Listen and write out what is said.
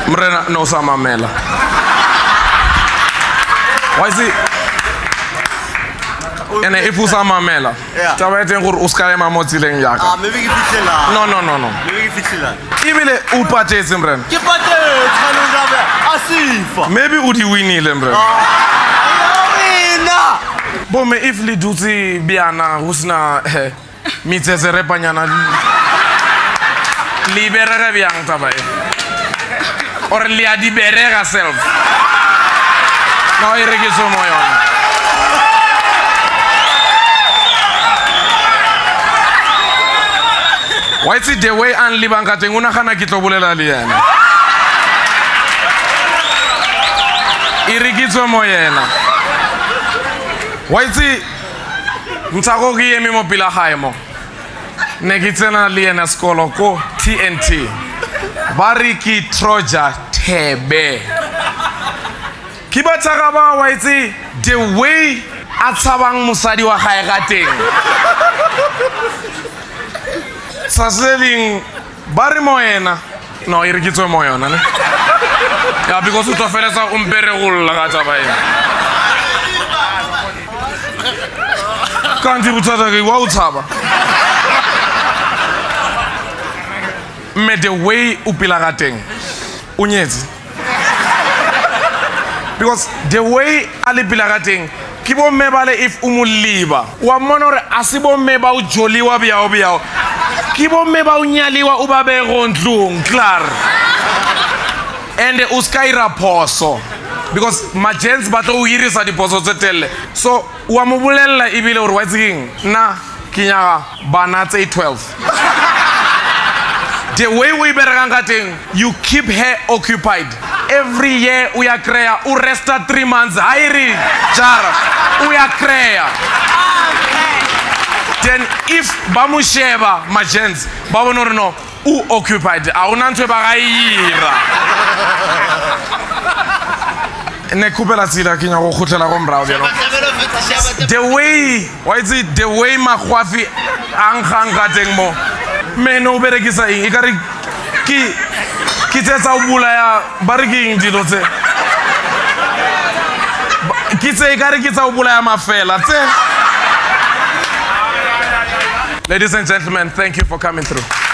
Mrena no sa mamela. Why is it? And if you sa mamela, taba eteng gore o ska ema mo tsileng yaka. Maybe ke fitlela. No. Maybe ke fitlela. Ibile o patetse mrena. Ke patetse tshwanong gabe a sifa. Maybe o di winile mrena. Wina. Bomme if le dutse biana go sina mitsetse repanyana le berega byang taba e. Or le a di berega self. No e re ke so mo yona. Why is it the way an libang ka teng una gana ke tlo bolela le yena. E re ke so mo yena. Why is it ntsago ke eme mo pila gae mo. Ne ke tsena le yena sekolo ko TNT. Ba re ke Troja Thebe. Ke ba tsaka ba why is it the way a tshabang mosadi wa gae ga teng. Saseling bari mo yena no e re ke tswe mo yona ne ya because o tlo feletsa o mpere go lla ga taba ena kanti botsata ke wa o tshaba me the way o pila ga teng o nyetse because the way a le pila ga teng ke bo mebale if o mo liba wa mona gore a se bo meba o joliwa biao ke bo mme ba o nyaliwa o ba be go ntlong klar and o ska ira phoso because magents ba tlo o irisa diposo tse telle so wa mo bolella e bile gore wa tseng na ke nya bana tse 12 the way we berang ka teng you keep her occupied every year we are crea o resta 3 months hairi jara we are crea. Then if bamusheba magents ba bona re no o occupied a ona ntwe ba ga ira ne kupela tsila ke nya go khotlela go mbrao bjalo the way why is it the way magwafi ang ga teng mo me no berekisa eng e ka re ke tsetsa o bula ya ba re ke eng dilo tse ke tse e ka re ke tsa o bula ya mafela tse. Ladies and gentlemen, thank you for coming through.